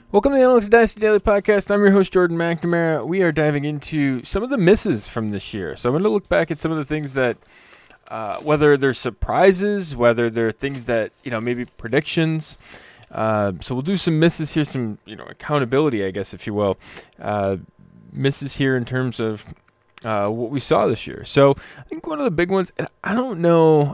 Welcome to the Analytics Dynasty Daily Podcast. I'm your host, Jordan McNamara. We are diving into some of the misses from this year. So I'm going to look back at some of the things that, whether they're surprises, whether they're things that, maybe predictions. So we'll do some misses here, some, accountability, I guess, if you will. Misses here in terms of what we saw this year. So I think one of the big ones, and I don't know,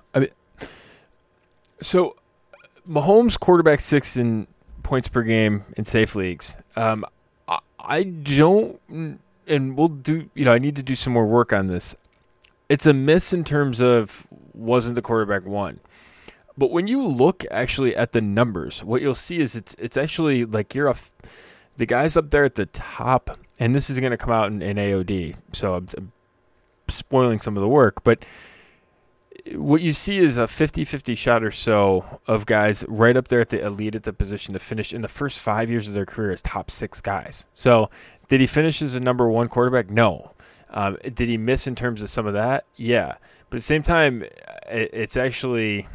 so Mahomes quarterback 6 in points per game in safe leagues. I don't, and we'll do, I need to do some more work on this. It's a miss in terms of wasn't the quarterback one. But when you look actually at the numbers, what you'll see is it's actually like the guys up there at the top, and this is going to come out in AOD, so I'm spoiling some of the work, but what you see is a 50-50 shot or so of guys right up there at the elite at the position to finish in the first 5 years of their career as top 6 guys. So did he finish as a number one quarterback? No. Did he miss in terms of some of that? Yeah. But at the same time, it's actually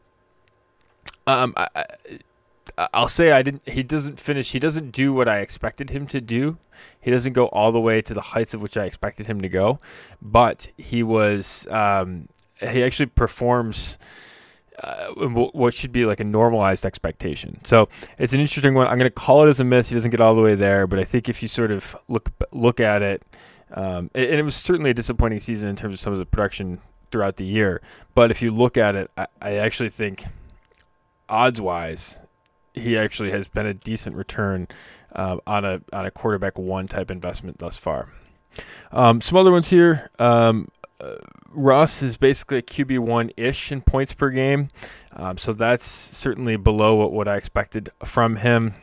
I'll say he doesn't finish. He doesn't do what I expected him to do. He doesn't go all the way to the heights of which I expected him to go. But he was he actually performs what should be like a normalized expectation. So it's an interesting one. I'm going to call it as a miss. He doesn't get all the way there, but I think if you sort of look at it, and it was certainly a disappointing season in terms of some of the production throughout the year. But if you look at it, I actually think odds-wise, he actually has been a decent return on a quarterback one type investment thus far. Some other ones here. Russ is basically a QB1-ish in points per game. So that's certainly below what I expected from him.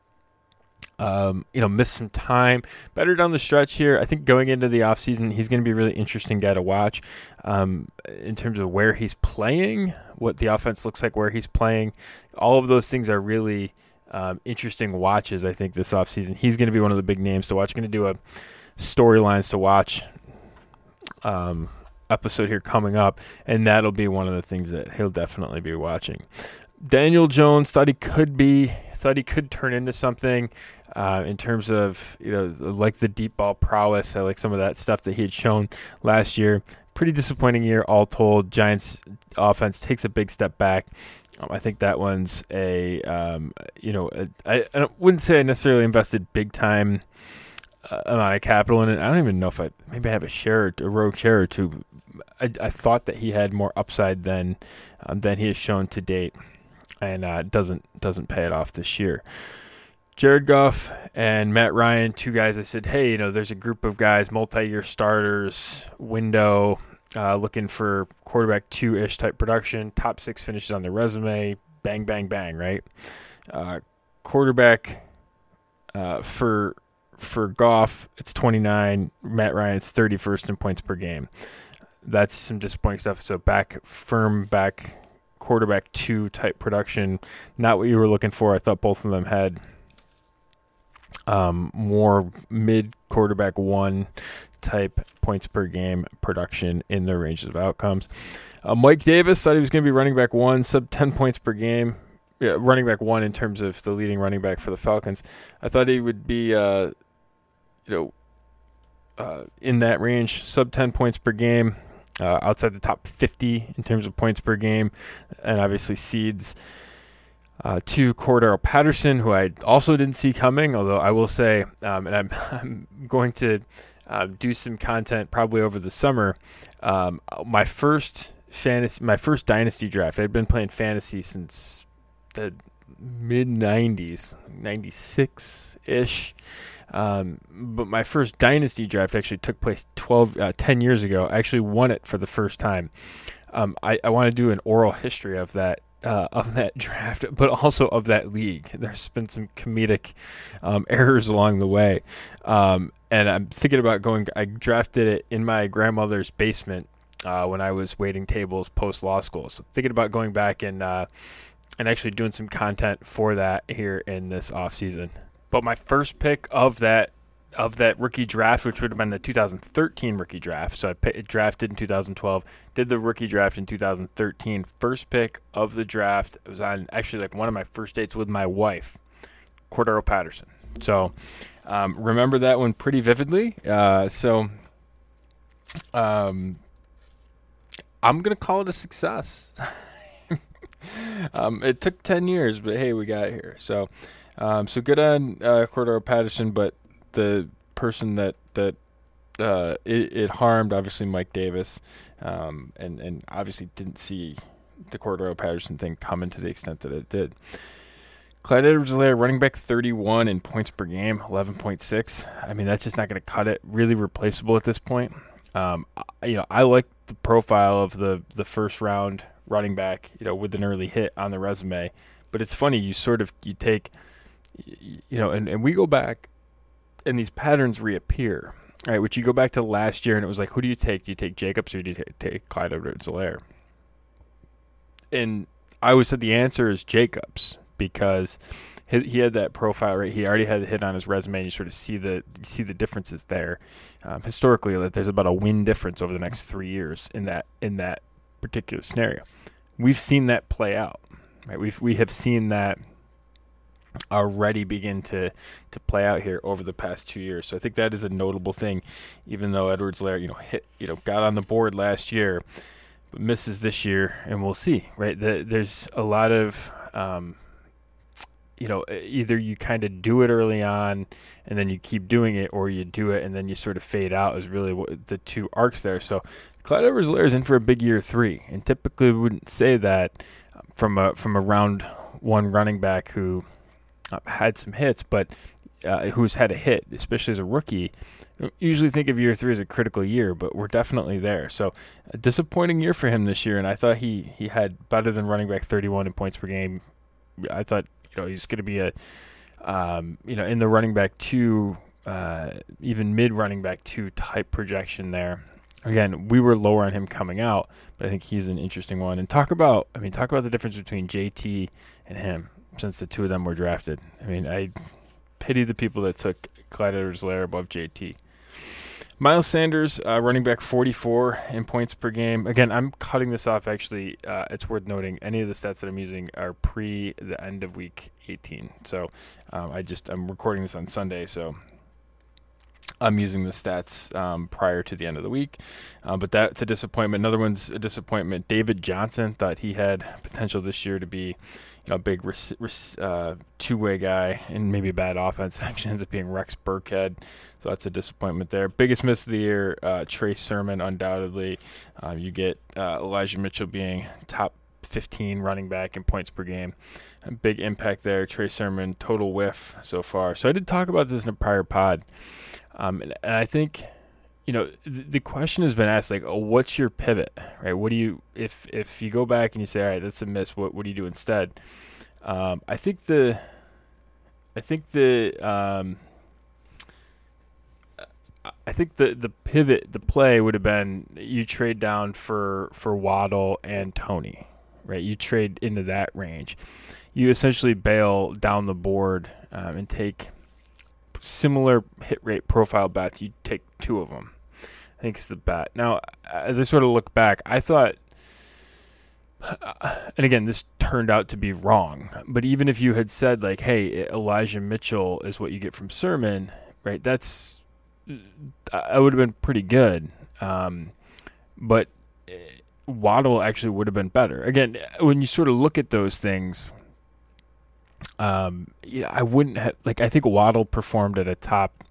Missed some time. Better down the stretch here. I think going into the offseason, he's going to be a really interesting guy to watch in terms of where he's playing, what the offense looks like, where he's playing. All of those things are really interesting watches, I think, this offseason. He's going to be one of the big names to watch. Going to do a storylines to watch episode here coming up, and that'll be one of the things that he'll definitely be watching. Daniel Jones thought he could turn into something in terms of like the deep ball prowess. I like some of that stuff that he had shown last year. Pretty disappointing year all told. Giants offense takes a big step back. I think that one's I wouldn't say I necessarily invested big time amount of capital in it. I don't even know if I have a rogue share or two. I thought that he had more upside than he has shown to date, and doesn't pay it off this year. Jared Goff and Matt Ryan, two guys I said, hey, there's a group of guys, multi-year starters, window, looking for quarterback 2-ish type production, top 6 finishes on their resume, bang, bang, bang, right? Quarterback for Goff, it's 29. Matt Ryan, it's 31st in points per game. That's some disappointing stuff. So firm quarterback 2 type production, not what you were looking for. I thought both of them had more mid quarterback 1 type points per game production in their ranges of outcomes. Mike Davis thought he was going to be running back 1, sub 10 points per game. Yeah, running back 1 in terms of the leading running back for the Falcons. I thought he would be in that range, sub 10 points per game, outside the top 50 in terms of points per game, and obviously seeds to Cordero Patterson, who I also didn't see coming, although I will say, and I'm going to do some content probably over the summer. My first dynasty draft, I'd been playing fantasy since the mid-90s, 96-ish. But my first dynasty draft actually took place 10 years ago. I actually won it for the first time. I want to do an oral history of that draft, but also of that league. There's been some comedic errors along the way. And I'm thinking about I drafted it in my grandmother's basement when I was waiting tables post-law school. So thinking about going back and actually doing some content for that here in this offseason. But my first pick of that rookie draft, which would have been the 2013 rookie draft, so I drafted in 2012, did the rookie draft in 2013. First pick of the draft, it was on actually like one of my first dates with my wife. Cordero Patterson. So remember that one pretty vividly. I'm going to call it a success. It took 10 years, but hey, we got here. So good on Cordero Patterson, but the person that it harmed, obviously Mike Davis, and obviously didn't see the Cordero Patterson thing coming to the extent that it did. Clyde Edwards-Helaire, running back 31 in points per game, 11.6. I mean, that's just not going to cut it. Really replaceable at this point. I like the profile of the first round running back, with an early hit on the resume. But it's funny, you take, and we go back and these patterns reappear, right? Which you go back to last year and it was like, who do you take? Do you take Jacobs or do you take Clyde Edwards-Helaire? And I always said the answer is Jacobs because he had that profile, right? He already had a hit on his resume, and you sort of see the differences there. Historically, that there's about a win difference over the next 3 years in that particular scenario. We've seen that play out, right? We have seen that already begin to play out here over the past 2 years. So I think that is a notable thing, even though Edwards-Helaire, got on the board last year, but misses this year, and we'll see, right? There's a lot of either you kind of do it early on and then you keep doing it, or you do it and then you sort of fade out is really what the two arcs there. So Clyde Edwards-Helaire is in for a big year 3, and typically we wouldn't say that from a round 1 running back who had some hits, but who's had a hit, especially as a rookie. Usually think of year 3 as a critical year, but we're definitely there. So a disappointing year for him this year, and I thought he had better than running back 31 in points per game. I thought he's going to be in the running back 2, even mid running back 2 type projection there. Again, we were lower on him coming out, but I think he's an interesting one. And talk about the difference between JT and him, since the two of them were drafted. I mean, I pity the people that took Clyde Edwards-Helaire above JT. Miles Sanders, running back 44 in points per game. Again, I'm cutting this off. Actually, it's worth noting any of the stats that I'm using are pre the end of week 18. So I'm recording this on Sunday, so I'm using the stats prior to the end of the week. But that's a disappointment. Another one's a disappointment. David Johnson, thought he had potential this year to be a big two-way guy and maybe a bad offense. Actually ends up being Rex Burkhead. So that's a disappointment there. Biggest miss of the year, Trey Sermon, undoubtedly. You get Elijah Mitchell being top 15 running back in points per game. A big impact there. Trey Sermon, total whiff so far. So I did talk about this in a prior pod. And I think, the question has been asked, like, what's your pivot, right? What do you, if you go back and you say, all right, that's a miss, what do you do instead? I think the pivot, the play would have been you trade down for Waddle and Toney, right? You trade into that range. You essentially bail down the board and take similar hit rate profile bets. You take 2 of them. I think it's the bet. Now, as I sort of look back, I thought, and again, this turned out to be wrong, but even if you had said, like, hey, Elijah Mitchell is what you get from Sermon, right, I would have been pretty good. But Waddle actually would have been better. Again, when you sort of look at those things, I wouldn't have, I think Waddle performed at a top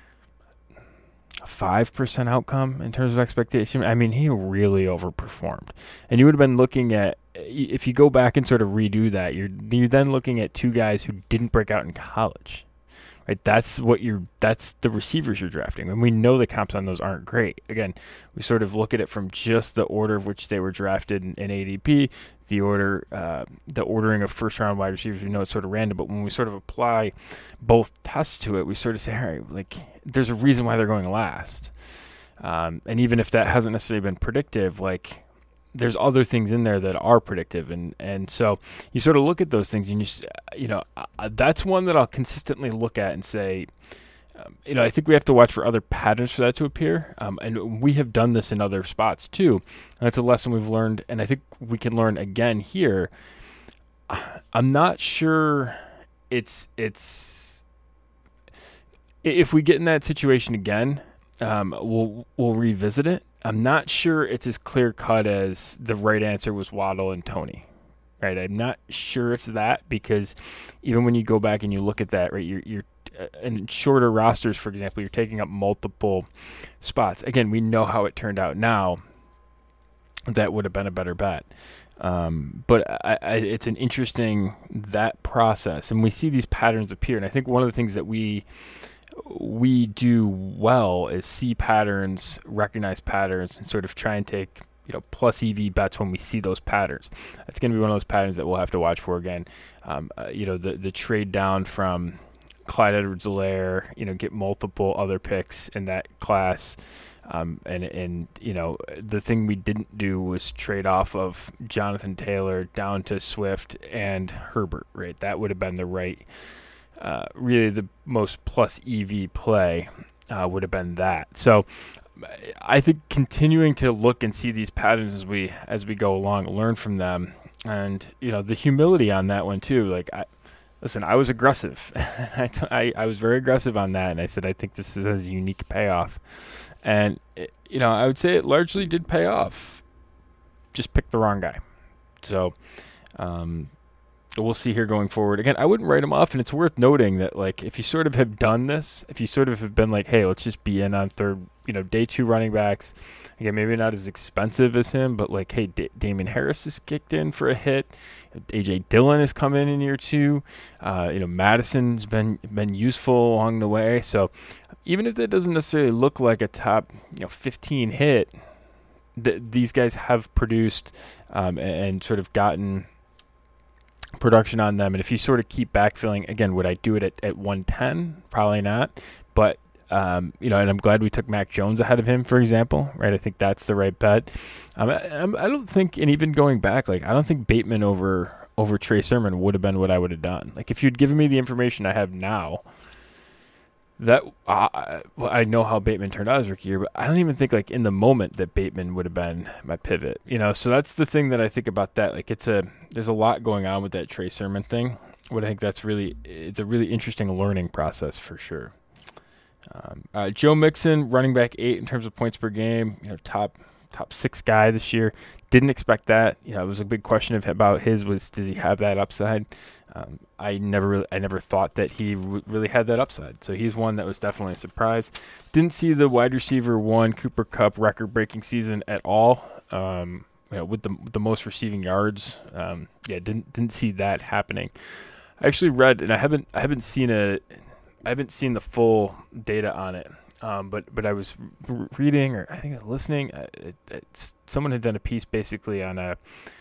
5% outcome in terms of expectation. I mean, he really overperformed. And you would have been looking at, if you go back and sort of redo that, you're then looking at 2 guys who didn't break out in college. Right? That's the receivers you're drafting. And we know the comps on those aren't great. Again, we sort of look at it from just the order of which they were drafted in ADP, the ordering of first round wide receivers. We know it's sort of random, but when we sort of apply both tests to it, we sort of say, all right, there's a reason why they're going last. And even if that hasn't necessarily been predictive, there's other things in there that are predictive. And so you sort of look at those things and that's one that I'll consistently look at and say, I think we have to watch for other patterns for that to appear. And we have done this in other spots too. And that's a lesson we've learned. And I think we can learn again here. I'm not sure it's if we get in that situation again, we'll revisit it. I'm not sure it's as clear cut as the right answer was Waddle and Toney. Right, I'm not sure it's that, because even when you go back and you look at that, right, you're in shorter rosters, for example, you're taking up multiple spots. Again, we know how it turned out now. That would have been a better bet. But it's an interesting, that process, and we see these patterns appear. And I think one of the things that we do well is see patterns, recognize patterns, and sort of try and take plus EV bets when we see those patterns. That's going to be one of those patterns that we'll have to watch for again. The trade down from Clyde Edwards-Helaire, get multiple other picks in that class. And the thing we didn't do was trade off of Jonathan Taylor down to Swift and Herbert, right? That would have been the right, really the most plus EV play would have been that. So I think continuing to look and see these patterns as we go along, learn from them, and the humility on that one too. Like, I was aggressive. I was very aggressive on that, and I said I think this has a unique payoff, and I would say it largely did pay off. Just picked the wrong guy, so we'll see here going forward. Again, I wouldn't write him off, and it's worth noting that, like, if you sort of have done this, if you sort of have been like, hey, let's just be in on third, day two running backs. Again, maybe not as expensive as him, but like, hey, Damien Harris has kicked in for a hit. A.J. Dillon has come in year two. Madison's been useful along the way. So even if that doesn't necessarily look like a top 15 hit, these guys have produced and sort of gotten production on them. And if you sort of keep backfilling, again, would I do it at 110? Probably not. But, and I'm glad we took Mac Jones ahead of him, for example, right? I think that's the right bet. I don't think, and even going back, like, I don't think Bateman over Trey Sermon would have been what I would have done. Like, if you'd given me the information I have now, that I know how Bateman turned out his rookie year, but I don't even think, like, in the moment that Bateman would have been my pivot. So that's the thing that I think about that. Like, there's a lot going on with that Trey Sermon thing. What I think it's a really interesting learning process for sure. Joe Mixon, running back 8 in terms of points per game. Top 6 guy this year. Didn't expect that. It was a big question about his was, does he have that upside? I never thought that he really had that upside. So he's one that was definitely a surprise. Didn't see the wide receiver 1 Cooper Kupp record-breaking season at all. With the most receiving yards. Didn't see that happening. I actually read, and I haven't seen the full data on it. But I was reading, or I think I was listening. Someone had done a piece basically on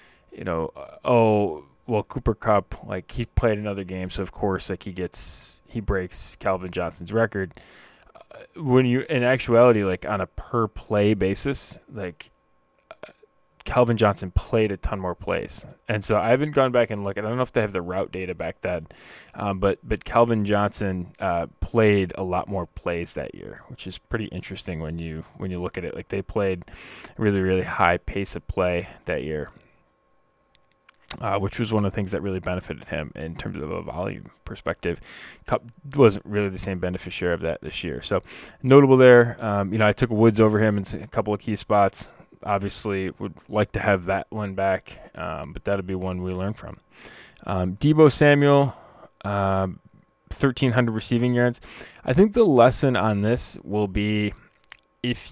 Cooper Kupp, like, he played another game, so of course, like, he breaks Calvin Johnson's record. When you, in actuality, like, on a per play basis, like, Calvin Johnson played a ton more plays. And so I haven't gone back and looked. I don't know if they have the route data back then, but Calvin Johnson played a lot more plays that year, which is pretty interesting when you look at it. Like, they played really, really high pace of play that year, which was one of the things that really benefited him in terms of a volume perspective. Kupp wasn't really the same beneficiary of that this year. So notable there. I took Woods over him in a couple of key spots. Obviously, would like to have that one back, but that'll be one we learn from. Deebo Samuel, 1,300 receiving yards. I think the lesson on this will be if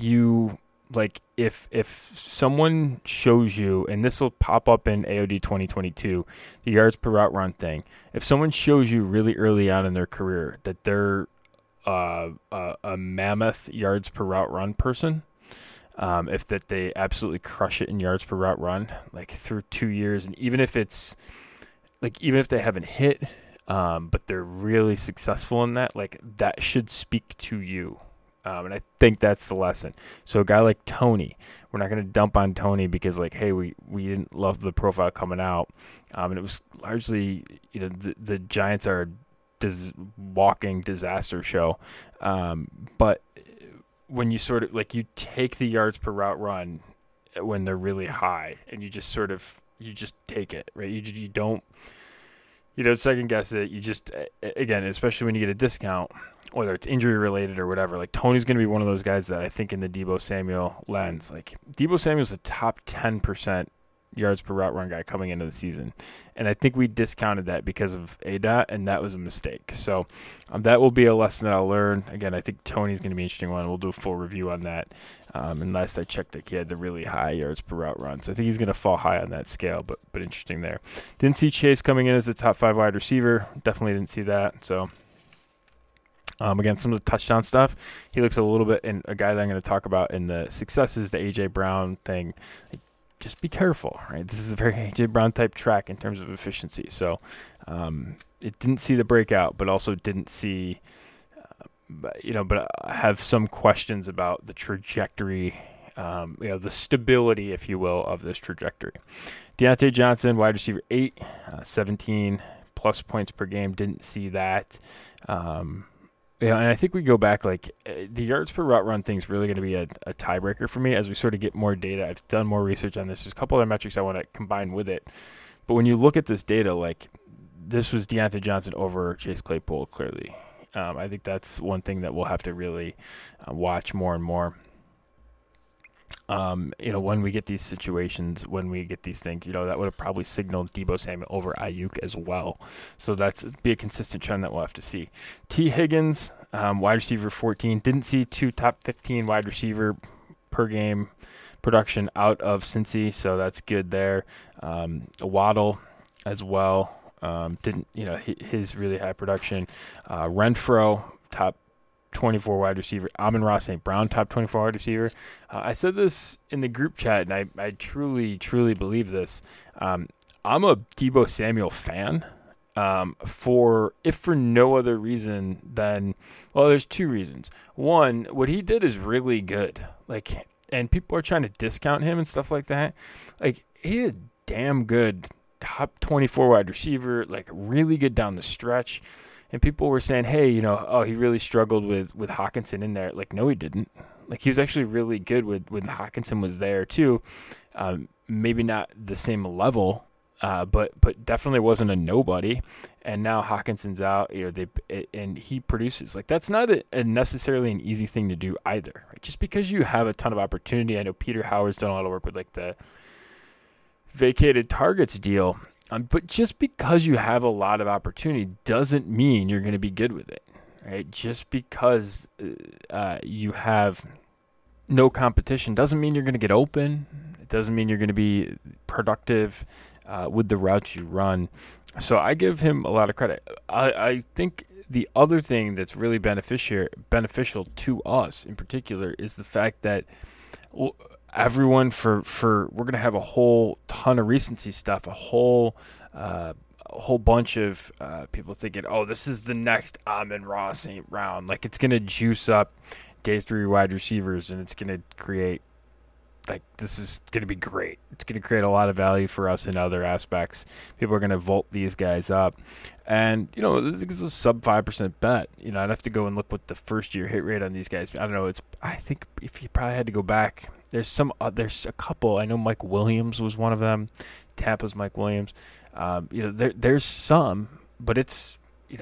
someone shows you, and this will pop up in AOD 2022, the yards per route run thing. If someone shows you really early on in their career that they're a mammoth yards per route run person, if that they absolutely crush it in yards per route run, like through 2 years, and even if they haven't hit, but they're really successful in that, like, that should speak to you. And I think that's the lesson. So a guy like Toney, we're not going to dump on Toney because, like, hey, we didn't love the profile coming out. And it was largely, the Giants are walking disaster show. But when you sort of, like, you take the yards per route run when they're really high, and you just take it, right? You second guess it. You just, again, especially when you get a discount, whether it's injury related or whatever, like Tony's going to be one of those guys that I think in the Deebo Samuel lens, like Deebo Samuel's a top 10% yards per route run guy coming into the season. And I think we discounted that because of ADOT, and that was a mistake. So that will be a lesson that I'll learn. Again, I think Tony's going to be an interesting one. We'll do a full review on that. And last I checked, he had the really high yards per route run. So I think he's going to fall high on that scale, but interesting there. Didn't see Chase coming in as a top 5 wide receiver. Definitely didn't see that. So again, some of the touchdown stuff, he looks a little bit, and a guy that I'm going to talk about in the successes, the A.J. Brown thing, just be careful, right? This is a very A.J. Brown type track in terms of efficiency. So it didn't see the breakout, but also didn't see, but I have some questions about the trajectory, the stability, if you will, of this trajectory. Deontay Johnson, wide receiver 8, 17 plus points per game. Didn't see that. And I think we go back, like, the yards per route run thing is really going to be a tiebreaker for me as we sort of get more data. I've done more research on this. There's a couple other metrics I want to combine with it. But when you look at this data, like, this was Deontay Johnson over Chase Claypool, clearly. I think that's one thing that we'll have to really watch more and more. When we get these situations, when we get these things, that would have probably signaled Deebo Samuel over Ayuk as well. So that's be a consistent trend that we'll have to see. T. Higgins, wide receiver 14, didn't see 2 top 15 wide receiver per game production out of Cincy, so that's good there. Waddle as well, didn't, his really high production. Renfro, top 24 wide receiver. Amon-Ra St. Brown, top 24 wide receiver. I said this in the group chat, and I truly, truly believe this. I'm a Deebo Samuel fan, for no other reason than, well, there's 2 reasons. One, what he did is really good. Like, and people are trying to discount him and stuff like that. Like, he had damn good top 24 wide receiver, like really good down the stretch. And people were saying, hey, he really struggled with Hockenson in there. Like, no, he didn't. Like, he was actually really good when Hockenson was there, too. Maybe not the same level, but definitely wasn't a nobody. And now Hawkinson's out, and he produces. Like, that's not necessarily an easy thing to do either. Right? Just because you have a ton of opportunity, I know Peter Howard's done a lot of work with, like, the vacated targets deal. But just because you have a lot of opportunity doesn't mean you're going to be good with it, right? Just because you have no competition doesn't mean you're going to get open. It doesn't mean you're going to be productive with the routes you run. So I give him a lot of credit. I think the other thing that's really beneficial to us in particular is the fact that everyone we're going to have a whole ton of recency stuff, a whole bunch of people thinking, oh, this is the next Amon-Ra St. Brown. Like, it's going to juice up day 3 wide receivers, and it's going to create, like, this is going to be great. It's going to create a lot of value for us in other aspects. People are going to vault these guys up. And, this is a sub 5% bet. I'd have to go and look what the first year hit rate on these guys. I don't know. I think if you probably had to go back, there's a couple. I know Mike Williams was one of them. Tampa's Mike Williams. There's some, but it's,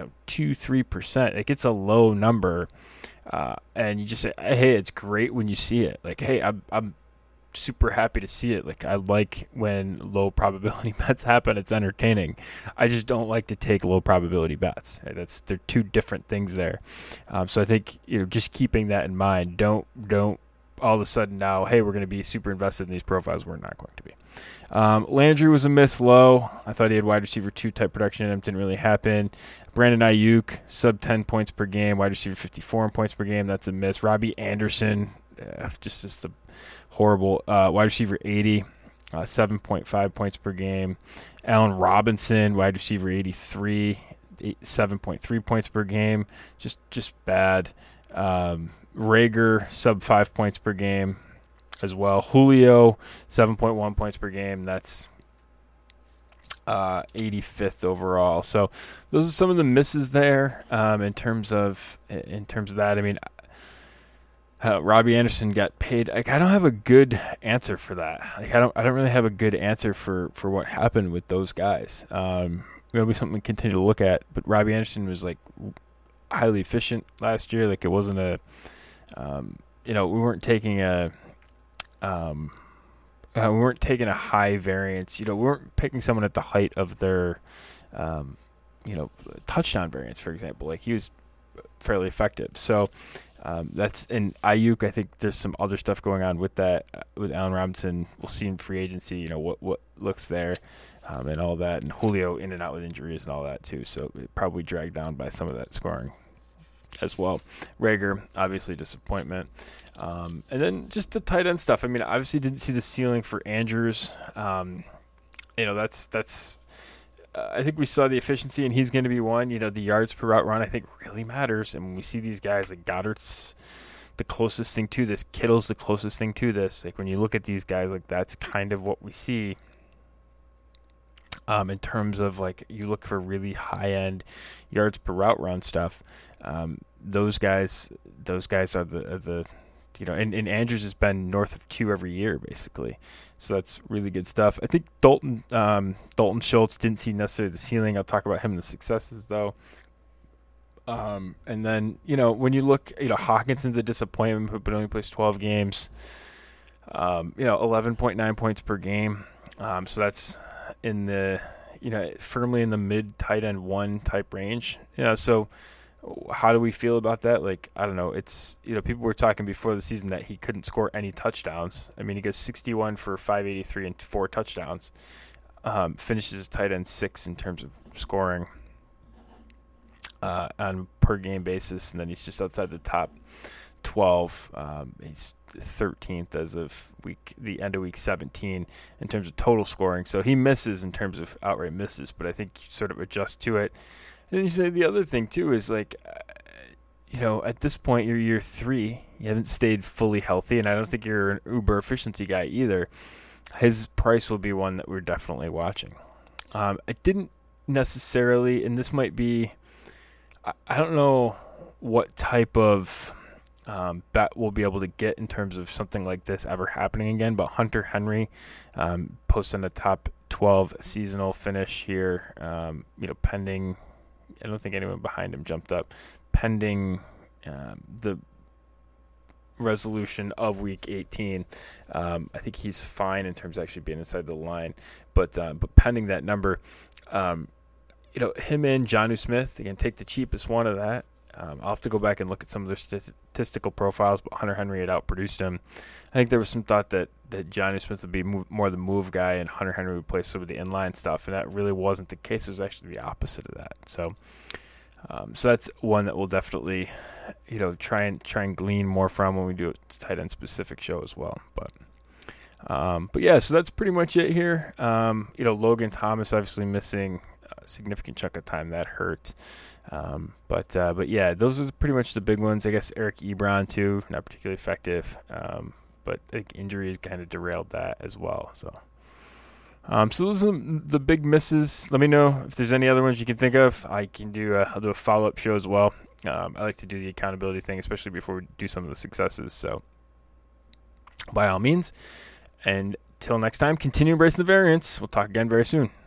2-3%. Like, it's a low number. And you just say, hey, it's great when you see it. Like, hey, I'm super happy to see it. Like, I like when low probability bets happen. It's entertaining. I just don't like to take low probability bets. Right? They're 2 different things there. So I think, just keeping that in mind, don't all of a sudden now, hey, we're going to be super invested in these profiles. We're not going to be. Landry was a miss low. I thought he had wide receiver 2 type production in him. Didn't really happen. Brandon Ayuk, sub 10 points per game. Wide receiver 54 points per game. That's a miss. Robbie Anderson, just a horrible. Wide receiver 80, 7.5 points per game. Allen Robinson, wide receiver 83, 7.3 points per game. Just bad. Rager, sub 5 points per game as well. Julio, 7.1 points per game. That's 85th overall. So those are some of the misses there in terms of that. I mean, Robbie Anderson got paid. Like, I don't have a good answer for that. Like, I don't really have a good answer for what happened with those guys. it'll be something we continue to look at. But Robbie Anderson was like highly efficient last year. Like it wasn't a, we weren't taking a, high variance. We weren't picking someone at the height of their, touchdown variance, for example. Like he was fairly effective. So that's in Ayuk. I think there's some other stuff going on with that. With Allen Robinson, we'll see in free agency. What looks there, and all that. And Julio in and out with injuries and all that too. So it probably dragged down by some of that scoring as well. Rager, obviously disappointment. And then just the tight end stuff. I mean, obviously didn't see the ceiling for Andrews. That's. I think we saw the efficiency, and he's going to be one. The yards per route run, I think, really matters. And when we see these guys, like Goddard's the closest thing to this, Kittle's the closest thing to this. Like when you look at these guys, like that's kind of what we see. In terms of like you look for really high end yards per route run stuff, those guys are the and Andrews has been north of 2 every year basically, so that's really good stuff. I think Dalton Schultz didn't see necessarily the ceiling. I'll talk about him and the successes though. And then when you look, Hawkinson's a disappointment, but only plays 12 games. 11.9 points per game. So that's in the firmly in the mid tight end 1 type range. So how do we feel about that? Like, I don't know. It's people were talking before the season that he couldn't score any touchdowns. I mean, he goes 61 for 583 and 4 touchdowns. Finishes tight end 6 in terms of scoring on per game basis, and then he's just outside the top 12. He's 13th as of the end of week 17 in terms of total scoring. So he misses in terms of outright misses, but I think you sort of adjust to it. And you say the other thing too is like, at this point you're year 3. You haven't stayed fully healthy, and I don't think you're an uber efficiency guy either. His price will be one that we're definitely watching. I didn't necessarily, and this might be, I don't know what type of bet we'll be able to get in terms of something like this ever happening again, but Hunter Henry posted a top 12 seasonal finish here, pending. I don't think anyone behind him jumped up, pending the resolution of week 18. I think he's fine in terms of actually being inside the line, but pending that number, him and Jonnu Smith, again, take the cheapest one of that. I'll have to go back and look at some of their statistical profiles, but Hunter Henry had outproduced him. I think there was some thought that Jonnu Smith would be more the move guy and Hunter Henry would play some of the inline stuff, and that really wasn't the case. It was actually the opposite of that. So that's one that we'll definitely, try and glean more from when we do a tight end specific show as well. But yeah, so that's pretty much it here. Logan Thomas obviously missing a significant chunk of time. That hurt. But yeah, those are pretty much the big ones. I guess Eric Ebron too, not particularly effective. But I think injuries kind of derailed that as well. So those are the big misses. Let me know if there's any other ones you can think of. I'll do a follow-up show as well. I like to do the accountability thing, especially before we do some of the successes. So by all means, and till next time, continue embracing the variance. We'll talk again very soon.